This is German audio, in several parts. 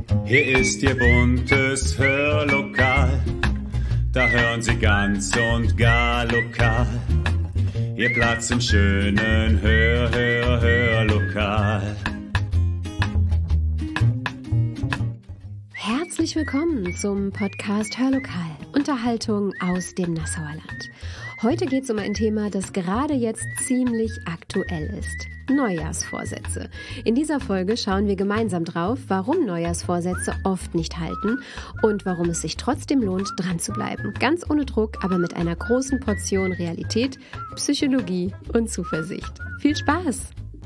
Hier ist Ihr buntes Hörlokal, da hören Sie ganz und gar lokal. Ihr Platz im schönen Hörlokal. Herzlich willkommen zum Podcast Hörlokal, Unterhaltung aus dem Nassauer Land. Heute geht es um ein Thema, das gerade jetzt ziemlich aktuell ist. Neujahrsvorsätze. In dieser Folge schauen wir gemeinsam drauf, warum Neujahrsvorsätze oft nicht halten und warum es sich trotzdem lohnt, dran zu bleiben. Ganz ohne Druck, aber mit einer großen Portion Realität, Psychologie und Zuversicht. Viel Spaß!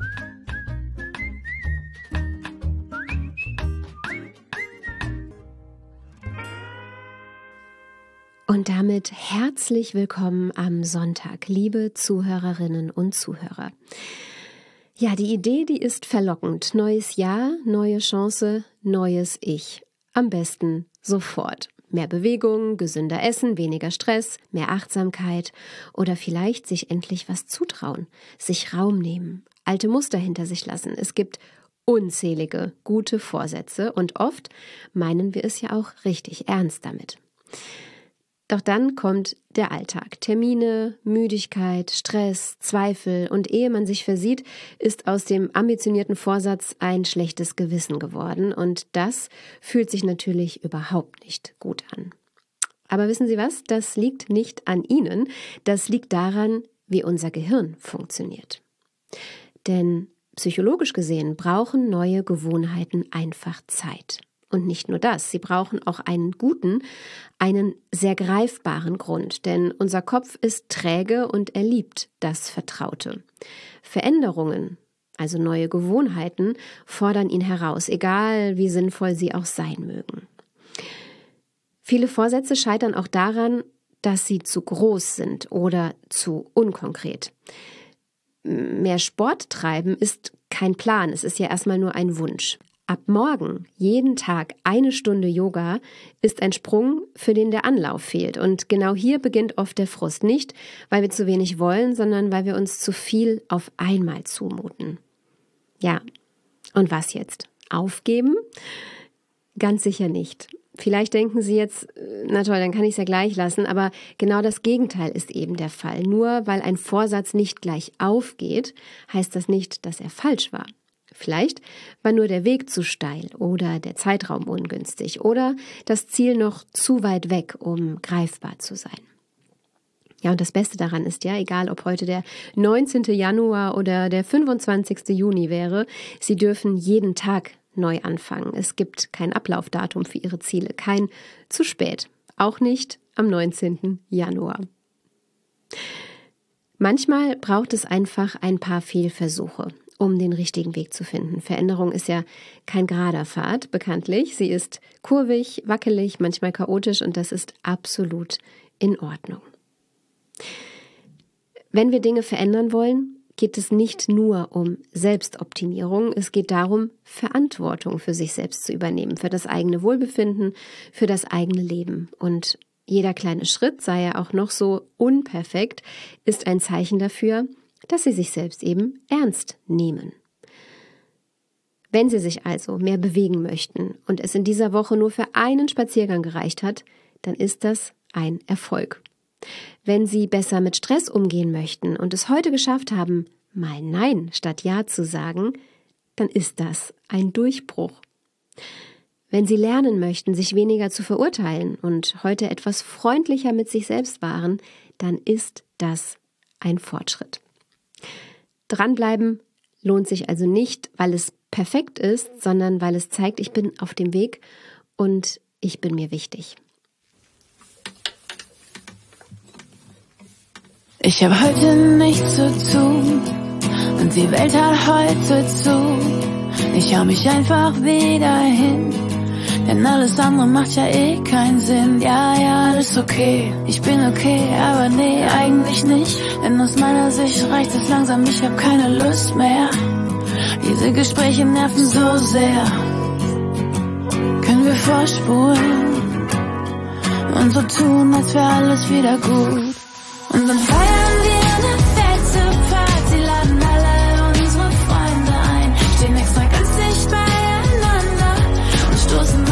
Und damit herzlich willkommen am Sonntag, liebe Zuhörerinnen und Zuhörer. Ja, die Idee, die ist verlockend. Neues Jahr, neue Chance, neues Ich. Am besten sofort. Mehr Bewegung, gesünder essen, weniger Stress, mehr Achtsamkeit oder vielleicht sich endlich was zutrauen, sich Raum nehmen, alte Muster hinter sich lassen. Es gibt unzählige gute Vorsätze und oft meinen wir es ja auch richtig ernst damit. Doch dann kommt der Alltag. Termine, Müdigkeit, Stress, Zweifel und ehe man sich versieht, ist aus dem ambitionierten Vorsatz ein schlechtes Gewissen geworden und das fühlt sich natürlich überhaupt nicht gut an. Aber wissen Sie was? Das liegt nicht an Ihnen, das liegt daran, wie unser Gehirn funktioniert. Denn psychologisch gesehen brauchen neue Gewohnheiten einfach Zeit. Und nicht nur das, sie brauchen auch einen sehr greifbaren Grund, denn unser Kopf ist träge und er liebt das Vertraute. Veränderungen, also neue Gewohnheiten, fordern ihn heraus, egal wie sinnvoll sie auch sein mögen. Viele Vorsätze scheitern auch daran, dass sie zu groß sind oder zu unkonkret. Mehr Sport treiben ist kein Plan, es ist ja erstmal nur ein Wunsch. Ab morgen, jeden Tag 1 Stunde Yoga, ist ein Sprung, für den der Anlauf fehlt. Und genau hier beginnt oft der Frust. Nicht, weil wir zu wenig wollen, sondern weil wir uns zu viel auf einmal zumuten. Ja, und was jetzt? Aufgeben? Ganz sicher nicht. Vielleicht denken Sie jetzt, na toll, dann kann ich es ja gleich lassen, aber genau das Gegenteil ist eben der Fall. Nur weil ein Vorsatz nicht gleich aufgeht, heißt das nicht, dass er falsch war. Vielleicht war nur der Weg zu steil oder der Zeitraum ungünstig oder das Ziel noch zu weit weg, um greifbar zu sein. Ja, und das Beste daran ist ja, egal ob heute der 19. Januar oder der 25. Juni wäre, Sie dürfen jeden Tag neu anfangen. Es gibt kein Ablaufdatum für Ihre Ziele, kein zu spät, auch nicht am 19. Januar. Manchmal braucht es einfach ein paar Fehlversuche, um den richtigen Weg zu finden. Veränderung ist ja kein gerader Pfad, bekanntlich. Sie ist kurvig, wackelig, manchmal chaotisch und das ist absolut in Ordnung. Wenn wir Dinge verändern wollen, geht es nicht nur um Selbstoptimierung, es geht darum, Verantwortung für sich selbst zu übernehmen, für das eigene Wohlbefinden, für das eigene Leben. Und jeder kleine Schritt, sei er auch noch so unperfekt, ist ein Zeichen dafür, dass Sie sich selbst eben ernst nehmen. Wenn Sie sich also mehr bewegen möchten und es in dieser Woche nur für einen Spaziergang gereicht hat, dann ist das ein Erfolg. Wenn Sie besser mit Stress umgehen möchten und es heute geschafft haben, mal Nein statt Ja zu sagen, dann ist das ein Durchbruch. Wenn Sie lernen möchten, sich weniger zu verurteilen und heute etwas freundlicher mit sich selbst waren, dann ist das ein Fortschritt. Dranbleiben lohnt sich also nicht, weil es perfekt ist, sondern weil es zeigt, ich bin auf dem Weg und ich bin mir wichtig. Ich habe heute nichts zu tun und die Welt hat heute zu. Ich hau mich einfach wieder hin, denn alles andere macht ja eh keinen Sinn. Ja, alles okay, ich bin okay, aber nee, eigentlich nicht. Denn aus meiner Sicht reicht es langsam, ich hab keine Lust mehr. Diese Gespräche nerven so sehr. Können wir vorspulen und so tun, als wäre alles wieder gut. Und dann feiern wir eine fette Party, laden alle unsere Freunde ein, stehen extra ganz dicht beieinander und stoßen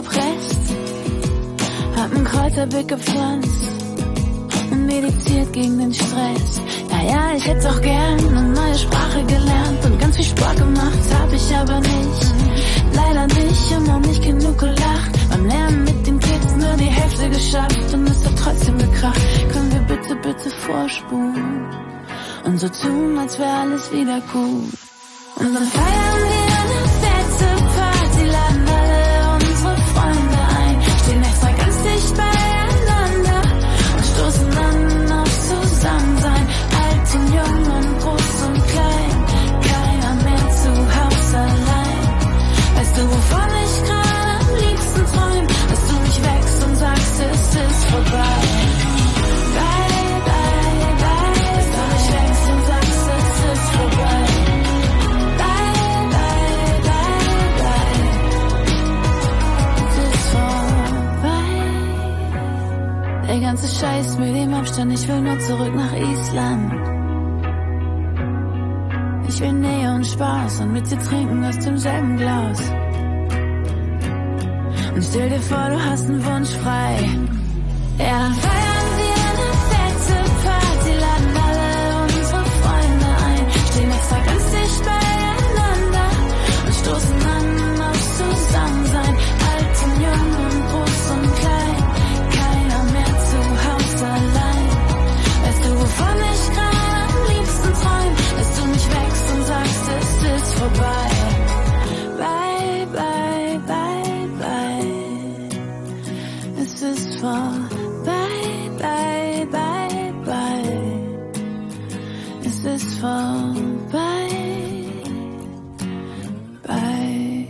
gepresst, hab 'n Kräuterbeet gepflanzt und meditiert gegen den Stress. Ja, ich hätte auch gern 'ne neue Sprache gelernt und ganz viel Sport gemacht, hab ich aber nicht. Leider nicht und noch nicht genug gelacht. Beim Lernen mit den Kids nur die Hälfte geschafft und es hat trotzdem gekracht. Können wir bitte vorspulen und so tun, als wäre alles wieder gut. Und dann feiern wir eine fette Party, laden alle unsere Freunde ein, stehen extra ganz dicht beieinander und stoßen an auf Zusammensein. Alt und jung und groß und klein, keiner mehr zu Hause allein. Weißt du, wovon ich gerade am liebsten träum? Dass du mich wächst und sagst, es ist vorbei. Bye, bye, bye. Dass du mich wächst und sagst, es ist vorbei. Bye, bye, bye, bye. Es ist vorbei. Der ganze Scheiß mit dem Abstand, ich will nur zurück nach Island. Ich will Nähe und Spaß und mit dir trinken aus demselben Glas. Und stell dir vor, du hast einen Wunsch frei. Ja, dann feiern wir eine fette Party, laden alle unsere Freunde ein, stehen extra ganz dicht beieinander und stoßen an aufs Zusammensein. Alt und jung und groß und klein, keiner mehr zu Hause allein. Weißt du, wovon ich gerade am liebsten träum? Dass du mich wächst und sagst, es ist vorbei. Bye, bye, bye, bye. Es ist vorbei, bye, bye, bye. Es ist vorbei, bye.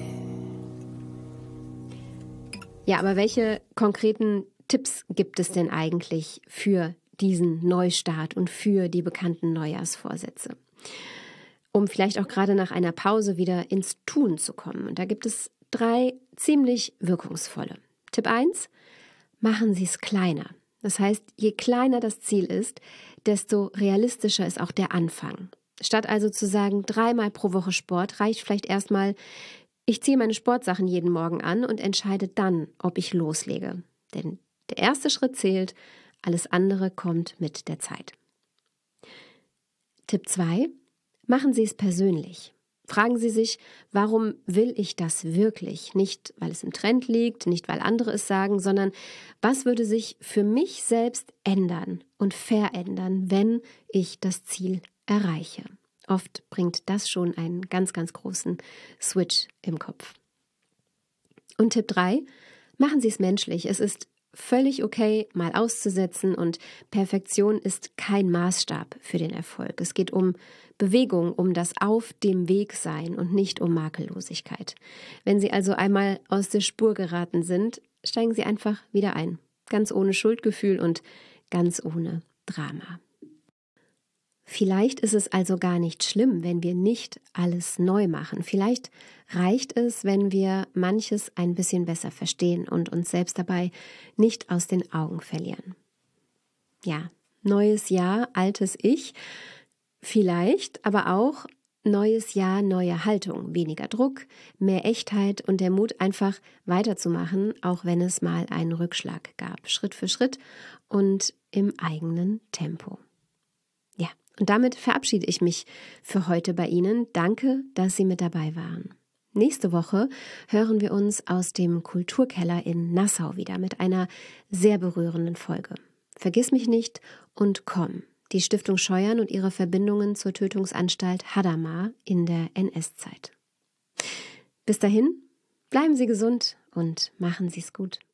Ja, aber welche konkreten Tipps gibt es denn eigentlich für diesen Neustart und für die bekannten Neujahrsvorsätze? Um vielleicht auch gerade nach einer Pause wieder ins Tun zu kommen. Und da gibt es 3 ziemlich wirkungsvolle. Tipp 1, machen Sie es kleiner. Das heißt, je kleiner das Ziel ist, desto realistischer ist auch der Anfang. Statt also zu sagen, 3-mal pro Woche Sport, reicht vielleicht erstmal, ich ziehe meine Sportsachen jeden Morgen an und entscheide dann, ob ich loslege. Denn der erste Schritt zählt, alles andere kommt mit der Zeit. Tipp 2, machen Sie es persönlich. Fragen Sie sich, warum will ich das wirklich? Nicht, weil es im Trend liegt, nicht, weil andere es sagen, sondern was würde sich für mich selbst ändern und verändern, wenn ich das Ziel erreiche? Oft bringt das schon einen ganz, ganz großen Switch im Kopf. Und Tipp 3, machen Sie es menschlich. Es ist völlig okay, mal auszusetzen und Perfektion ist kein Maßstab für den Erfolg. Es geht um Bewegung, um das Auf dem Weg sein und nicht um Makellosigkeit. Wenn Sie also einmal aus der Spur geraten sind, steigen Sie einfach wieder ein. Ganz ohne Schuldgefühl und ganz ohne Drama. Vielleicht ist es also gar nicht schlimm, wenn wir nicht alles neu machen. Vielleicht reicht es, wenn wir manches ein bisschen besser verstehen und uns selbst dabei nicht aus den Augen verlieren. Ja, neues Jahr, altes Ich. Vielleicht aber auch neues Jahr, neue Haltung. Weniger Druck, mehr Echtheit und der Mut, einfach weiterzumachen, auch wenn es mal einen Rückschlag gab. Schritt für Schritt und im eigenen Tempo. Ja, und damit verabschiede ich mich für heute bei Ihnen. Danke, dass Sie mit dabei waren. Nächste Woche hören wir uns aus dem Kulturkeller in Nassau wieder mit einer sehr berührenden Folge. Vergiss mich nicht und komm. Die Stiftung Scheuern und ihre Verbindungen zur Tötungsanstalt Hadamar in der NS-Zeit. Bis dahin, bleiben Sie gesund und machen Sie es gut.